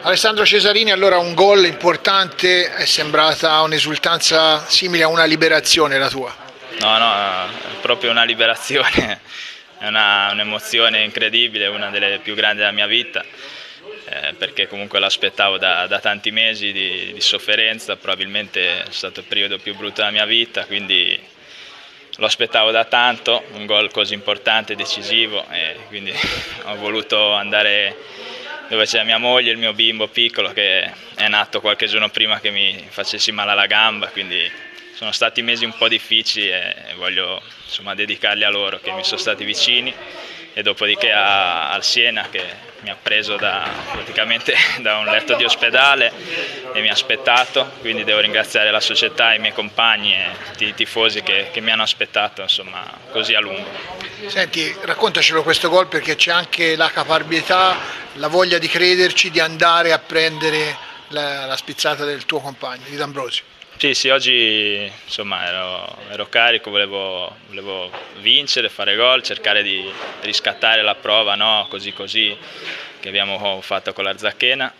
Alessandro Cesarini, allora un gol importante, è sembrata un'esultanza simile a una liberazione la tua? No, è proprio una liberazione, è un'emozione incredibile, una delle più grandi della mia vita, perché comunque l'aspettavo da tanti mesi di sofferenza, probabilmente è stato il periodo più brutto della mia vita, quindi lo aspettavo da tanto, un gol così importante, decisivo, e quindi ho voluto andare dove c'è mia moglie e il mio bimbo piccolo che è nato qualche giorno prima che mi facessi male alla gamba, quindi sono stati mesi un po' difficili e voglio dedicarli a loro che mi sono stati vicini, e dopodiché al Siena che mi ha preso praticamente da un letto di ospedale e mi ha aspettato, quindi devo ringraziare la società, i miei compagni e i tifosi che mi hanno aspettato così a lungo. Senti, raccontacelo questo gol, perché c'è anche la caparbietà, la voglia di crederci, di andare a prendere la spizzata del tuo compagno, di D'Ambrosio. Sì, oggi ero carico, volevo vincere, fare gol, cercare di riscattare la prova, no? Così che abbiamo fatto con la Zacchena.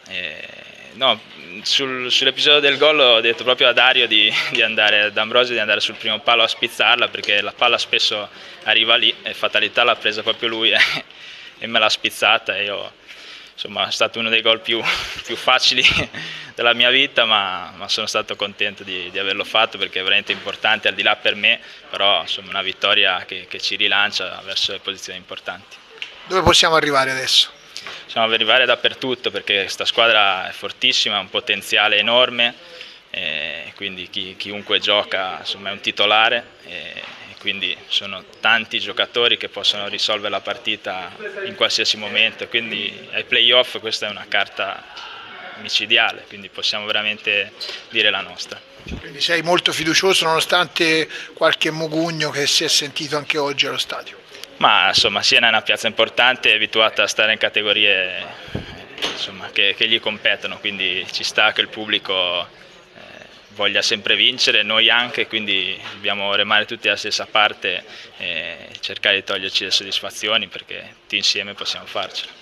Sull'episodio del gol ho detto proprio a Dario di andare, ad D'Ambrosio, di andare sul primo palo a spizzarla, perché la palla spesso arriva lì e fatalità l'ha presa proprio lui e me l'ha spizzata. E io, è stato uno dei gol più facili della mia vita, ma sono stato contento di averlo fatto, perché è veramente importante, al di là per me, però una vittoria che ci rilancia verso le posizioni importanti. Dove possiamo arrivare adesso? Possiamo arrivare dappertutto, perché questa squadra è fortissima, ha un potenziale enorme, quindi chiunque gioca è un titolare, quindi sono tanti giocatori che possono risolvere la partita in qualsiasi momento, quindi ai playoff questa è una carta micidiale, quindi possiamo veramente dire la nostra. Quindi sei molto fiducioso nonostante qualche mugugno che si è sentito anche oggi allo stadio? Ma Siena è una piazza importante, è abituata a stare in categorie che gli competono, quindi ci sta che il pubblico voglia sempre vincere, noi anche, quindi dobbiamo remare tutti alla stessa parte e cercare di toglierci le soddisfazioni, perché tutti insieme possiamo farcela.